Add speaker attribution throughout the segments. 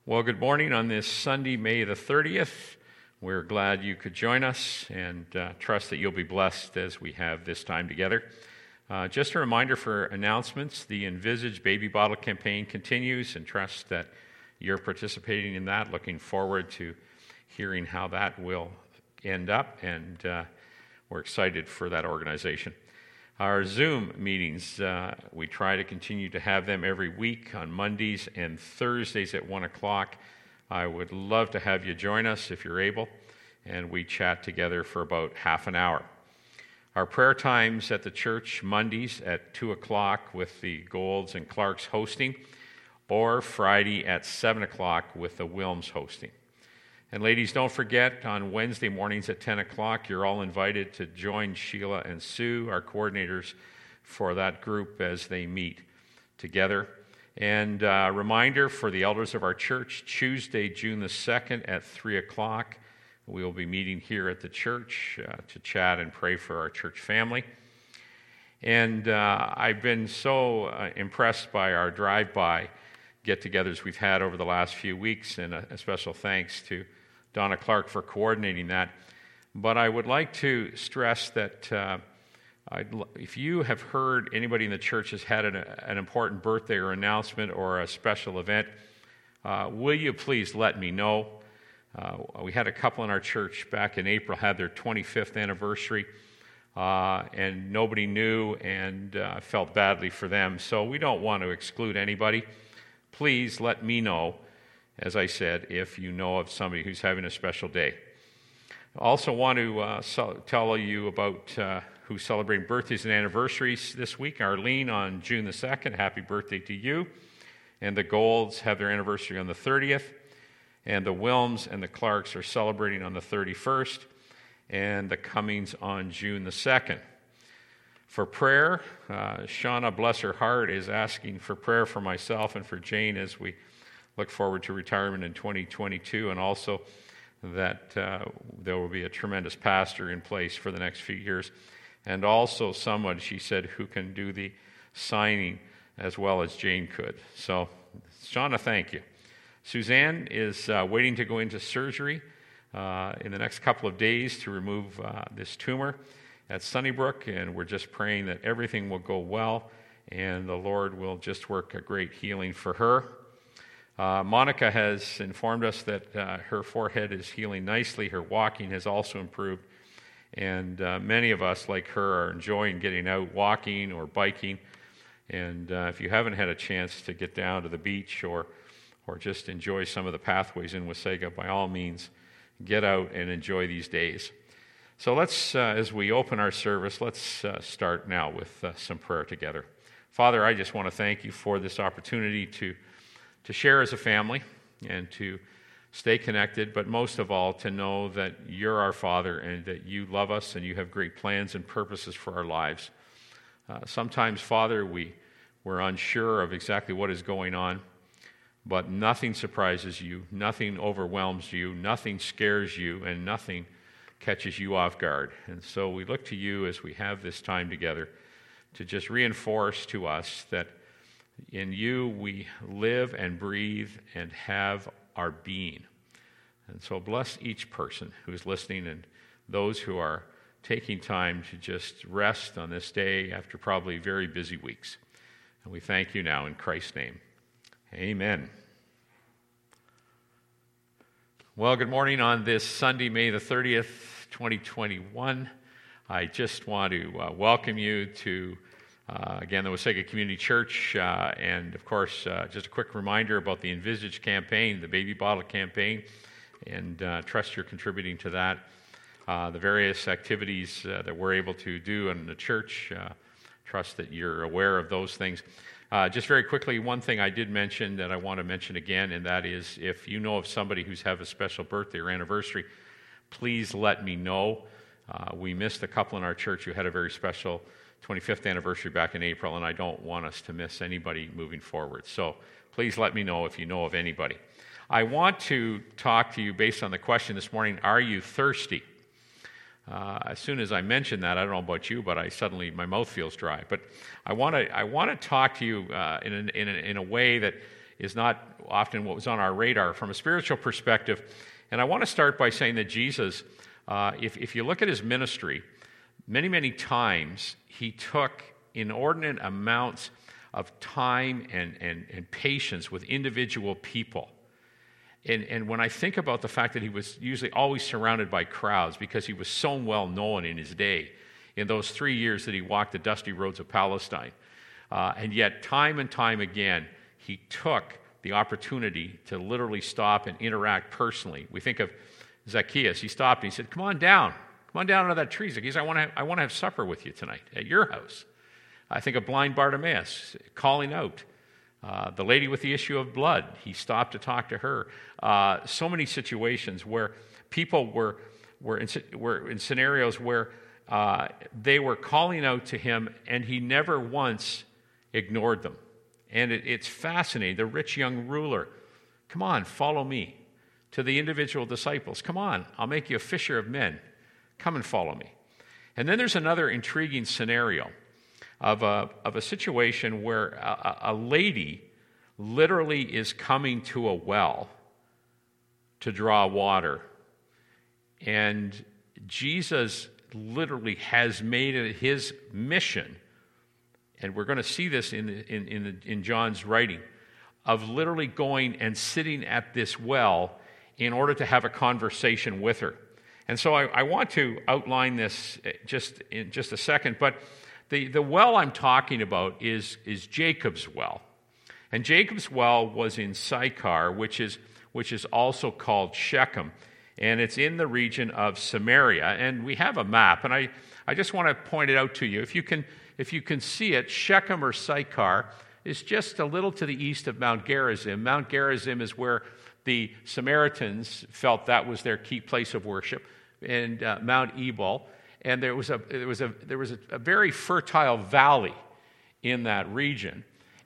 Speaker 1: Well, good morning on this Sunday, May the 30th. We're glad you could join us and trust that you'll be blessed as we have this time together. Just a reminder for announcements, the Envisage Baby Bottle campaign continues, and trust that you're participating in that. Looking forward to hearing how that will end up, and we're excited for that organization. Our Zoom meetings, we try to continue to have them every week on Mondays and Thursdays at 1 o'clock. I would love to have you join us if you're able, and we chat together for about half an hour. Our prayer times at the church, Mondays at 2 o'clock with the Golds and Clarks hosting, or Friday at 7 o'clock with the Wilms hosting. And ladies, don't forget, on Wednesday mornings at 10 o'clock, you're all invited to join Sheila and Sue, our coordinators, for that group as they meet together. And a reminder for the elders of our church, Tuesday, June the 2nd at 3 o'clock, we will be meeting here at the church to chat and pray for our church family. And I've been so impressed by our drive-by get-togethers we've had over the last few weeks, and a special thanks to Donna Clark for coordinating that. But I would like to stress that if you have heard anybody in the church has had an important birthday or announcement or a special event, will you please let me know? We had a couple in our church back in April had their 25th anniversary, and nobody knew, and felt badly for them. So we don't want to exclude anybody. Please let me know, as I said, if you know of somebody who's having a special day. I also want to tell you about who's celebrating birthdays and anniversaries this week. Arlene on June the 2nd, happy birthday to you. And the Golds have their anniversary on the 30th. And the Wilms and the Clarks are celebrating on the 31st. And the Cummings on June the 2nd. For prayer, Shauna, bless her heart, is asking for prayer for myself and for Jane as we look forward to retirement in 2022, and also that there will be a tremendous pastor in place for the next few years, and also someone, she said, who can do the signing as well as Jane could. So, Shauna, thank you. Suzanne is waiting to go into surgery in the next couple of days to remove this tumor at Sunnybrook, and we're just praying that everything will go well and the Lord will just work a great healing for her. Monica has informed us that her forehead is healing nicely. Her walking has also improved, and many of us, like her, are enjoying getting out walking or biking. And if you haven't had a chance to get down to the beach or just enjoy some of the pathways in Wasaga, by all means, get out and enjoy these days. So let's, as we open our service, let's start now with some prayer together. Father, I just want to thank you for this opportunity to share as a family and to stay connected, but most of all, to know that you're our Father and that you love us and you have great plans and purposes for our lives. Sometimes, Father, we're unsure of exactly what is going on, but nothing surprises you, nothing overwhelms you, nothing scares you, and nothing catches you off guard. And so we look to you as we have this time together to just reinforce to us that in you we live and breathe and have our being. And so bless each person who is listening and those who are taking time to just rest on this day after probably very busy weeks. And we thank you now in Christ's name. Amen. Well, good morning on this Sunday, May the 30th, 2021. I just want to welcome you to again, the Wasaga Community Church, and of course, just a quick reminder about the Envisage campaign, the Baby Bottle campaign, and trust you're contributing to that. The various activities that we're able to do in the church, trust that you're aware of those things. Just very quickly, one thing I did mention that I want to mention again, and that is if you know of somebody who's have a special birthday or anniversary, please let me know. We missed a couple in our church who had a very special 25th anniversary back in April, and I don't want us to miss anybody moving forward. So please let me know if you know of anybody. I want to talk to you based on the question this morning, are you thirsty? As soon as I mention that, I don't know about you, but my mouth feels dry. But I want to talk to you in a way that is not often what was on our radar from a spiritual perspective. And I want to start by saying that Jesus, if you look at his ministry, many, many times he took inordinate amounts of time and patience with individual people. And when I think about the fact that he was usually always surrounded by crowds because he was so well known in his day, in those 3 years that he walked the dusty roads of Palestine, and yet time and time again, he took the opportunity to literally stop and interact personally. We think of Zacchaeus. He stopped and he said, come on down out of that tree, Zacchaeus. I want to have supper with you tonight at your house. I think of blind Bartimaeus calling out. The lady with the issue of blood, he stopped to talk to her. So many situations where people were in scenarios where they were calling out to him, and he never once ignored them. And it's fascinating. The rich young ruler, come on, follow me. To the individual disciples, come on, I'll make you a fisher of men. Come and follow me. And then there's another intriguing scenario of a situation where a lady literally is coming to a well to draw water. And Jesus literally has made it his mission, and we're going to see this in John's writing, of literally going and sitting at this well in order to have a conversation with her. And so I want to outline this in just a second, but the well I'm talking about is Jacob's well. And Jacob's well was in Sychar, which is also called Shechem, and it's in the region of Samaria. And we have a map, and I just want to point it out to you. If you can see it, Shechem or Sychar is just a little to the east of Mount Gerizim. Mount Gerizim is where the Samaritans felt that was their key place of worship, and Mount Ebal. And there was a very fertile valley in that region.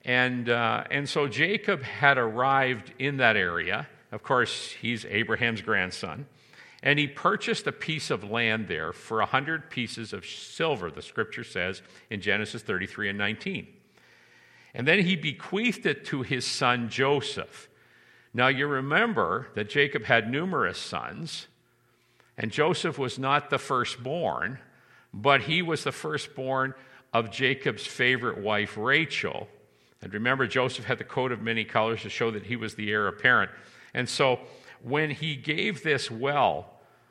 Speaker 1: And so Jacob had arrived in that area. Of course, he's Abraham's grandson. And he purchased a piece of land there for 100 pieces of silver, the scripture says in Genesis 33 and 19. And then he bequeathed it to his son Joseph. Now you remember that Jacob had numerous sons, and Joseph was not the firstborn, but he was the firstborn of Jacob's favorite wife, Rachel. And remember, Joseph had the coat of many colors to show that he was the heir apparent. And so when he gave this well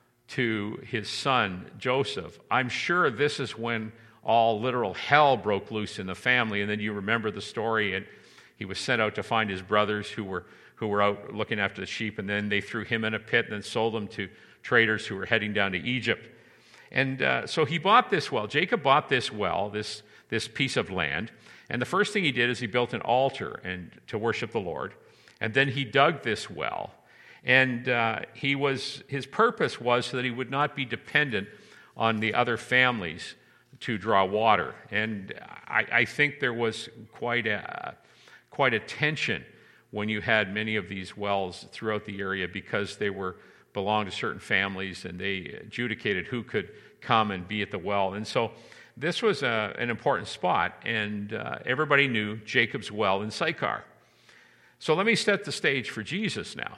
Speaker 1: to his son, Joseph, I'm sure this is when all literal hell broke loose in the family. And then you remember the story, and he was sent out to find his brothers who were out looking after the sheep, and then they threw him in a pit and then sold him to traders who were heading down to Egypt. And so he bought this well. Jacob bought this well, this piece of land. And the first thing he did is he built an altar to worship the Lord. And then he dug this well. And his purpose was so that he would not be dependent on the other families to draw water. And I think there was quite a tension when you had many of these wells throughout the area, because they belonged to certain families, and they adjudicated who could come and be at the well. And so this was an important spot, and everybody knew Jacob's well in Sychar. So let me set the stage for Jesus now.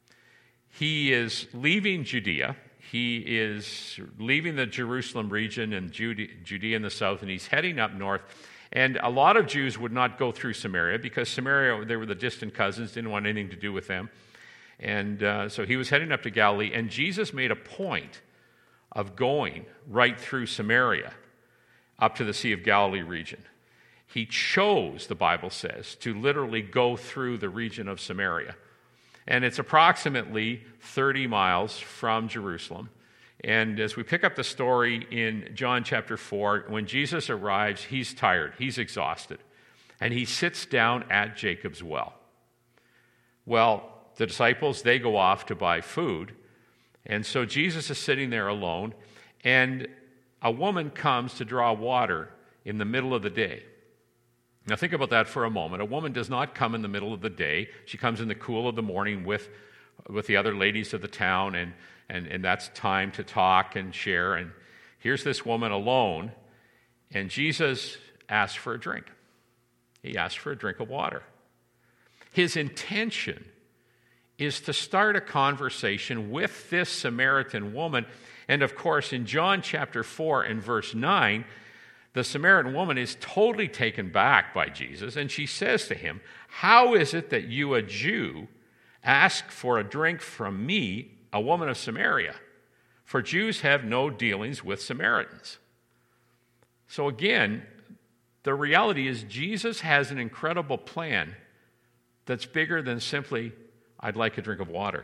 Speaker 1: He is leaving Judea. He is leaving the Jerusalem region and Judea in the south, and he's heading up north. And a lot of Jews would not go through Samaria, because Samaria, they were the distant cousins, didn't want anything to do with them. And so he was heading up to Galilee, and Jesus made a point of going right through Samaria up to the Sea of Galilee region. He chose, the Bible says, to literally go through the region of Samaria. And it's approximately 30 miles from Jerusalem. And as we pick up the story in John chapter 4, when Jesus arrives, he's tired, he's exhausted, and he sits down at Jacob's well. Well, the disciples, they go off to buy food, and so Jesus is sitting there alone, and a woman comes to draw water in the middle of the day. Now think about that for a moment. A woman does not come in the middle of the day. She comes in the cool of the morning with the other ladies of the town, and that's time to talk and share. And here's this woman alone, and Jesus asks for a drink. He asks for a drink of water. his intention is to start a conversation with this Samaritan woman. And of course, in John chapter 4 and verse 9, the Samaritan woman is totally taken back by Jesus, and she says to him, "How is it that you, a Jew, ask for a drink from me, a woman of Samaria? For Jews have no dealings with Samaritans." So again, the reality is Jesus has an incredible plan that's bigger than simply, "I'd like a drink of water."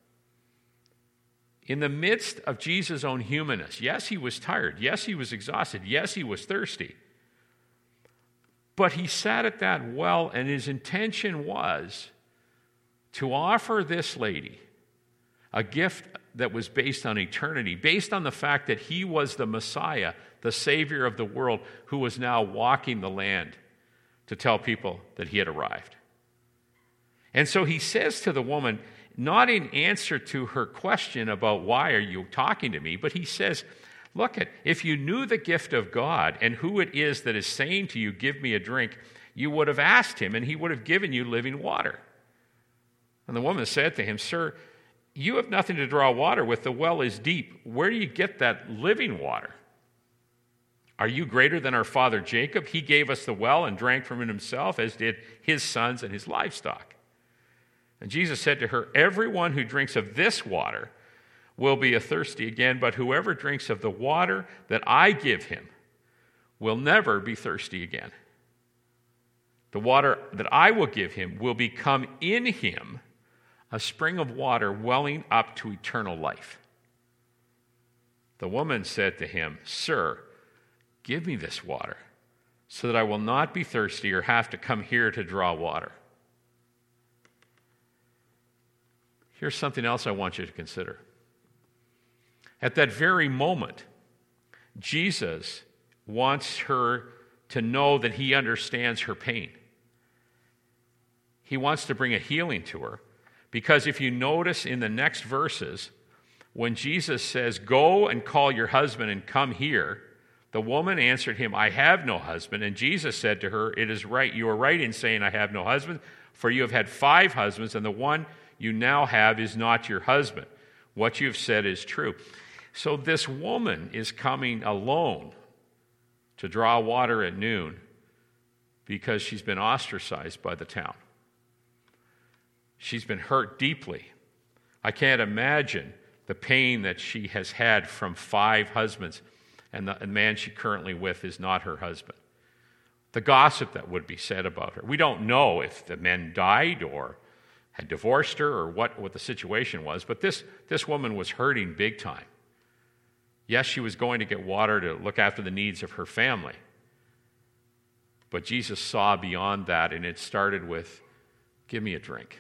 Speaker 1: In the midst of Jesus' own humanness, yes, he was tired. Yes, he was exhausted. Yes, he was thirsty. But he sat at that well, and his intention was to offer this lady a gift that was based on eternity, based on the fact that he was the Messiah, the Savior of the world, who was now walking the land to tell people that he had arrived. And so he says to the woman, not in answer to her question about why are you talking to me, but he says, look, if you knew the gift of God and who it is that is saying to you, "Give me a drink," you would have asked him and he would have given you living water. And the woman said to him, "Sir, you have nothing to draw water with. The well is deep. Where do you get that living water? Are you greater than our father Jacob? He gave us the well and drank from it himself, as did his sons and his livestock." And Jesus said to her, "Everyone who drinks of this water will be thirsty again, but whoever drinks of the water that I give him will never be thirsty again. The water that I will give him will become in him a spring of water welling up to eternal life." The woman said to him, "Sir, give me this water so that I will not be thirsty or have to come here to draw water." Here's something else I want you to consider. At that very moment, Jesus wants her to know that he understands her pain. He wants to bring a healing to her, because if you notice in the next verses, when Jesus says, "Go and call your husband and come here," the woman answered him, "I have no husband." And Jesus said to her, "It is right. You are right in saying, 'I have no husband,' for you have had 5 husbands, and the one you now have is not your husband. What you have said is true." So this woman is coming alone to draw water at noon because she's been ostracized by the town. She's been hurt deeply. I can't imagine the pain that she has had from 5 husbands, and the man she currently with is not her husband. The gossip that would be said about her. We don't know if the men died or had divorced her or what the situation was, but this woman was hurting big time. Yes, she was going to get water to look after the needs of her family, but Jesus saw beyond that, and it started with, "Give me a drink."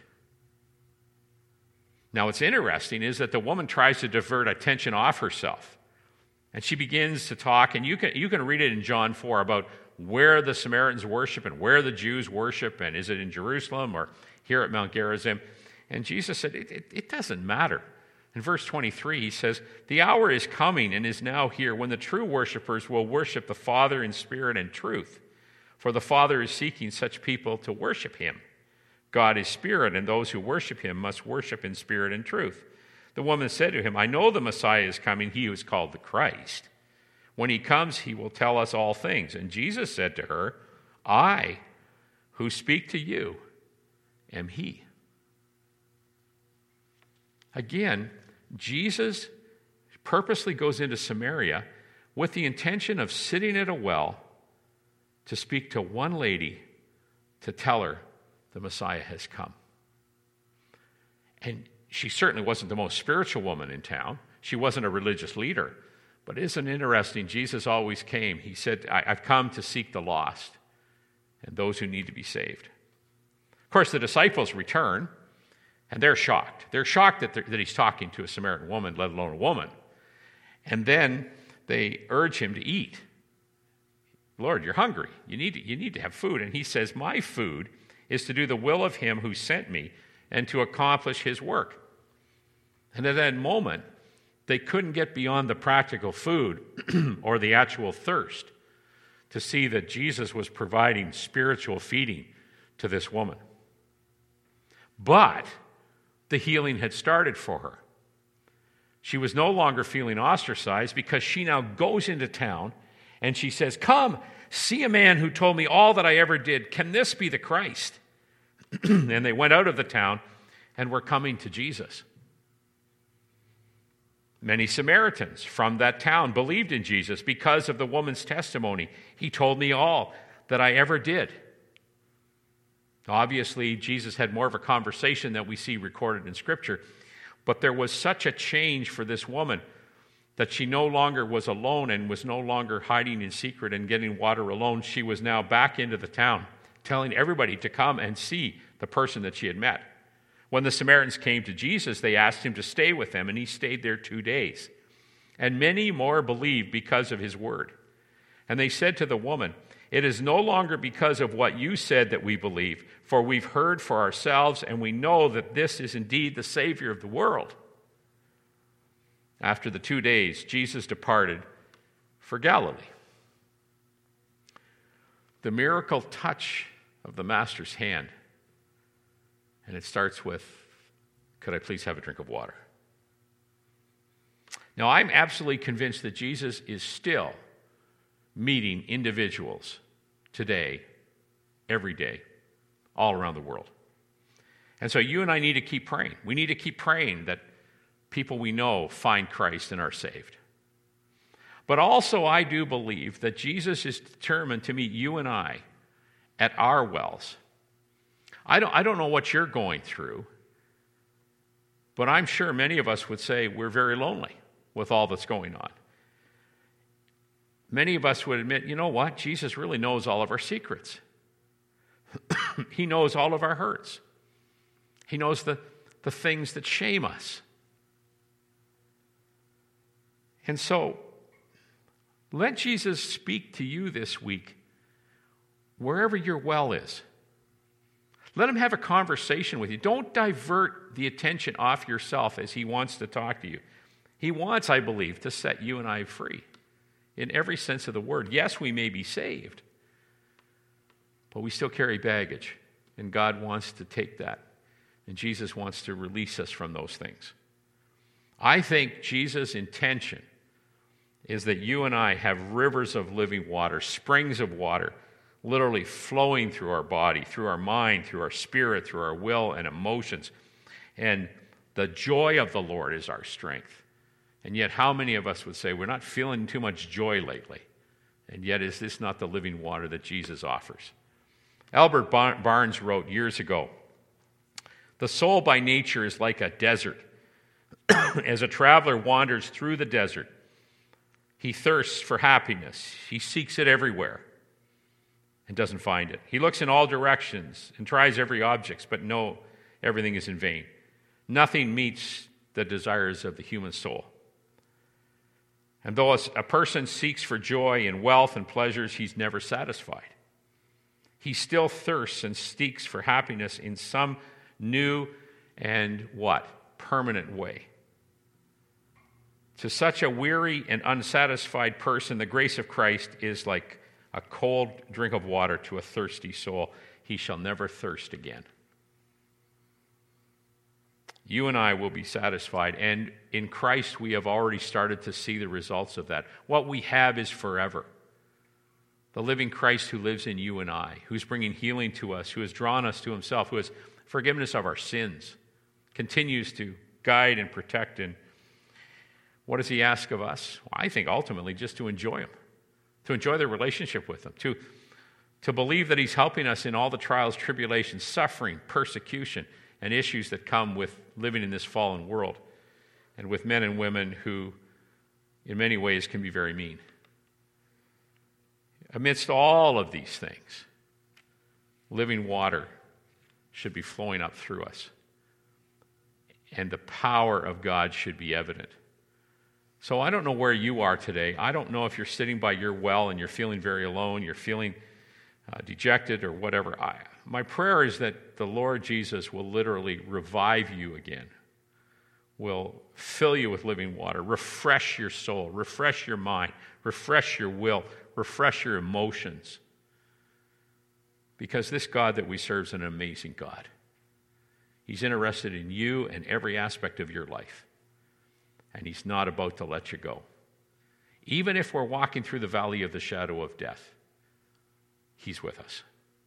Speaker 1: Now, what's interesting is that the woman tries to divert attention off herself, and she begins to talk, and you can read it in John 4 about where the Samaritans worship and where the Jews worship, and is it in Jerusalem or here at Mount Gerizim? And Jesus said, it doesn't matter. In verse 23, he says, "The hour is coming and is now here when the true worshipers will worship the Father in spirit and truth. For the Father is seeking such people to worship him. God is spirit, and those who worship him must worship in spirit and truth." The woman said to him, "I know the Messiah is coming, he who is called the Christ. When he comes, he will tell us all things." And Jesus said to her, "I who speak to you am he." Again, Jesus purposely goes into Samaria with the intention of sitting at a well to speak to one lady to tell her the Messiah has come. And she certainly wasn't the most spiritual woman in town. She wasn't a religious leader. But isn't it interesting? Jesus always came. He said, "I've come to seek the lost and those who need to be saved." Of course, the disciples return, and they're shocked. They're shocked that he's talking to a Samaritan woman, let alone a woman. And then they urge him to eat. "Lord, you're hungry. You need to have food." And he says, "My food is to do the will of him who sent me and to accomplish his work." And at that moment, they couldn't get beyond the practical food or the actual thirst to see that Jesus was providing spiritual feeding to this woman. But the healing had started for her. She was no longer feeling ostracized because she now goes into town and she says, "Come, see a man who told me all that I ever did. Can this be the Christ?" And they went out of the town and were coming to Jesus. Many Samaritans from that town believed in Jesus because of the woman's testimony. "He told me all that I ever did." Obviously, Jesus had more of a conversation that we see recorded in Scripture, but there was such a change for this woman that she no longer was alone and was no longer hiding in secret and getting water alone. She was now back into the town, telling everybody to come and see the person that she had met. When the Samaritans came to Jesus, they asked him to stay with them, and he stayed there 2 days. And many more believed because of his word. And they said to the woman, "It is no longer because of what you said that we believe, for we've heard for ourselves, and we know that this is indeed the Savior of the world." After the 2 days, Jesus departed for Galilee. The miracle touch of the Master's hand. And it starts with, "Could I please have a drink of water?" Now, I'm absolutely convinced that Jesus is still meeting individuals today, every day, all around the world. And so you and I need to keep praying. We need to keep praying that people we know find Christ and are saved. But also, I do believe that Jesus is determined to meet you and I at our wells. I don't know what you're going through, but I'm sure many of us would say we're very lonely with all that's going on. Many of us would admit, you know what? Jesus really knows all of our secrets. He knows all of our hurts. He knows the things that shame us. And so, let Jesus speak to you this week, wherever your well is. Let him have a conversation with you. Don't divert the attention off yourself as he wants to talk to you. He wants, I believe, to set you and I free in every sense of the word. Yes, we may be saved, but we still carry baggage, and God wants to take that, and Jesus wants to release us from those things. I think Jesus' intention is that you and I have rivers of living water, springs of water, literally flowing through our body, through our mind, through our spirit, through our will and emotions. And the joy of the Lord is our strength. And yet, how many of us would say, we're not feeling too much joy lately? And yet, is this not the living water that Jesus offers? Albert Barnes wrote years ago, "The soul by nature is like a desert. As a traveler wanders through the desert, he thirsts for happiness. He seeks it everywhere and doesn't find it. He looks in all directions and tries every object, but no, everything is in vain. Nothing meets the desires of the human soul. And though a person seeks for joy and wealth and pleasures, he's never satisfied. He still thirsts and seeks for happiness in some new and what? Permanent way. To such a weary and unsatisfied person, the grace of Christ is like a cold drink of water to a thirsty soul. He shall never thirst again." You and I will be satisfied, and in Christ we have already started to see the results of that. What we have is forever. The living Christ who lives in you and I, who's bringing healing to us, who has drawn us to himself, who has forgiven us of our sins, continues to guide and protect. And what does he ask of us? Well, I think ultimately just to enjoy him, to enjoy the relationship with him, to believe that he's helping us in all the trials, tribulations, suffering, persecution, and issues that come with living in this fallen world and with men and women who in many ways can be very mean. Amidst all of these things, living water should be flowing up through us, and the power of God should be evident. So I don't know where you are today. I don't know if you're sitting by your well and you're feeling very alone, you're feeling dejected or whatever. My prayer is that the Lord Jesus will literally revive you again, will fill you with living water, refresh your soul, refresh your mind, refresh your will, refresh your emotions. Because this God that we serve is an amazing God. He's interested in you and every aspect of your life. And he's not about to let you go. Even if we're walking through the valley of the shadow of death, he's with us.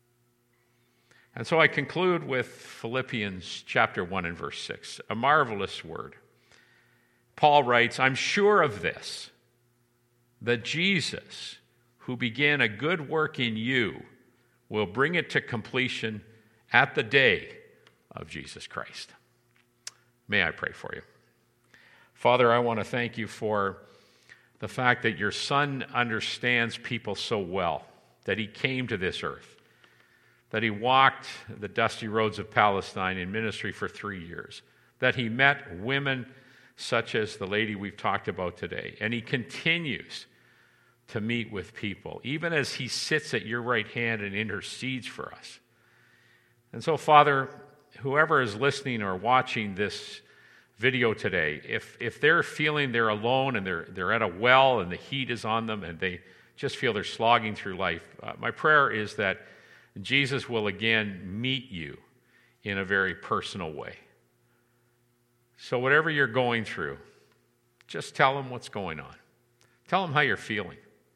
Speaker 1: And so I conclude with Philippians chapter 1 and verse 6, a marvelous word. Paul writes, I'm sure of this, that Jesus, who began a good work in you, will bring it to completion at the day of Jesus Christ. May I pray for you. Father, I want to thank you for the fact that your Son understands people so well, that he came to this earth, that he walked the dusty roads of Palestine in ministry for 3 years, that he met women such as the lady we've talked about today, and he continues to meet with people, even as he sits at your right hand and intercedes for us. And so, Father, whoever is listening or watching this video today, if they're feeling they're alone and they're at a well and the heat is on them and they just feel they're slogging through life, my prayer is that Jesus will again meet you in a very personal way. So whatever you're going through, just tell him what's going on. Tell him how you're feeling.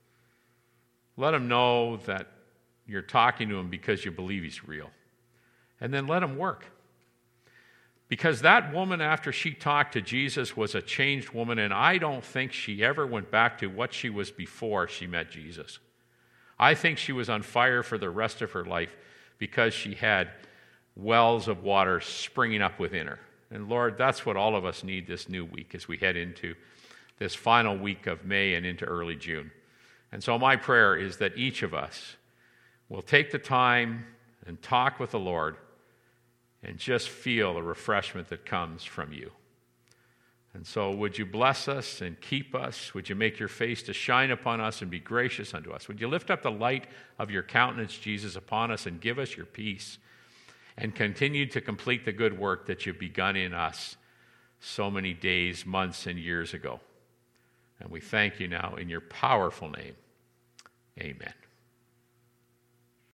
Speaker 1: Let him know that you're talking to him because you believe he's real. And then let him work. Because that woman, after she talked to Jesus, was a changed woman, and I don't think she ever went back to what she was before she met Jesus. I think she was on fire for the rest of her life because she had wells of water springing up within her. And Lord, that's what all of us need this new week as we head into this final week of May and into early June. And so my prayer is that each of us will take the time and talk with the Lord and just feel the refreshment that comes from you. And so would you bless us and keep us? Would you make your face to shine upon us and be gracious unto us? Would you lift up the light of your countenance, Jesus, upon us and give us your peace and continue to complete the good work that you've begun in us so many days, months, and years ago. And we thank you now in your powerful name. Amen.